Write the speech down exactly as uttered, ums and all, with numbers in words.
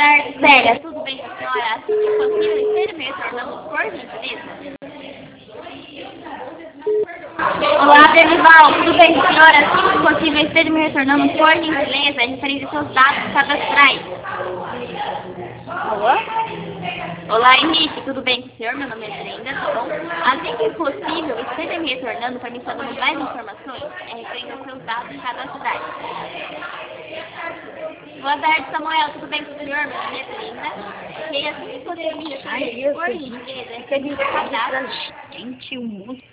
tarde, Célia. Tudo bem com a senhora? Assim que possível, esteja me retornando, por gentileza. Olá, Denival. Tudo bem com a senhora? Assim que possível, esteja me retornando, por gentileza, referente aos seus dados cadastrais. Alô? Olá, Henrique. Tudo bem com o senhor? Meu nome é Brenda, tá bom? Assim que possível, esteja me retornando para me estar dando mais informações é, referente aos seus dados cadastrais. Boa tarde, Samuel. Tudo bem com o senhor? Meu nome é Brenda. Ok, assim que possível, me retornando, por gentileza, Que a gente cadastro. gente, um monte